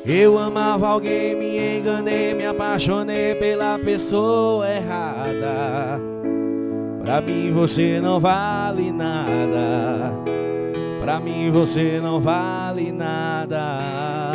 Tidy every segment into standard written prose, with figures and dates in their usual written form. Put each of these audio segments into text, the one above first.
Eu amava alguém, me enganei, me apaixonei pela pessoa errada. Pra mim você não vale nada. Pra mim você não vale nada.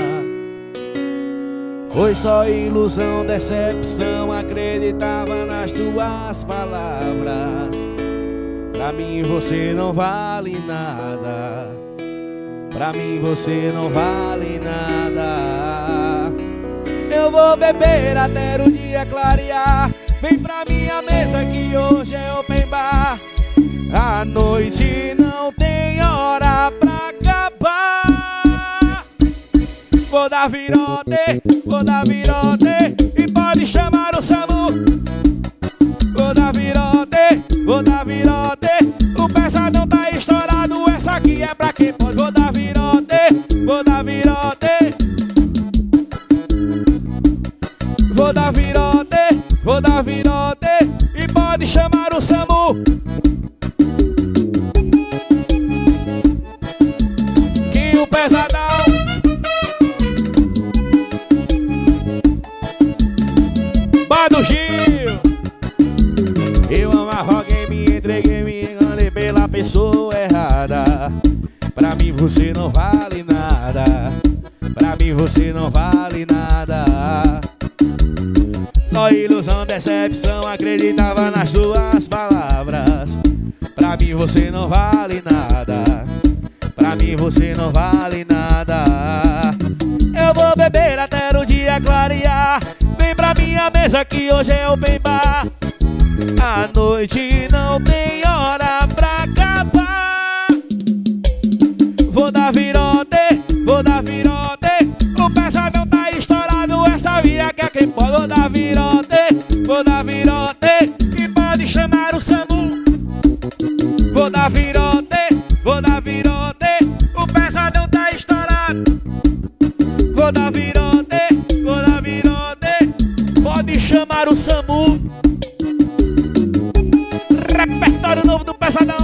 Foi só ilusão, decepção, acreditava nas tuas palavras. Pra mim você não vale nada. Pra mim você não vale nada. Eu vou beber até o dia clarear. Vem pra minha mesa que hoje é open bar. A noite não tem hora pra acabar. Vou dar virote, vou dar virote, e pode chamar o SAMU. Vou dar virote, vou dar virote, o pesadão tá estourado, essa aqui é pra quem pode. Vou dar virote, vou dar virote, vou dar virote, vou dar virote, e pode chamar o SAMU. Que o pesadão do Gil. Eu amava alguém, me entreguei, me enganei pela pessoa errada. Pra mim você não vale nada. Pra mim você não vale nada. Só ilusão, decepção, acreditava nas tuas palavras. Pra mim você não vale nada. Pra mim você não vale nada. Eu vou beber até o dia clarear. Vem pra minha mesa que hoje é open bar. A noite não tem hora pra acabar. Vou dar virote, vou dar virote, o pesadão tá estourado, essa via que é quem pode. Vou dar virote, vou dar virote, e pode chamar o SAMU. Vou dar virote, vou dar virote, o pesadão tá estourado. Vou dar virote, vou dar virote, pode chamar o SAMU. Repertório novo do Pesadão.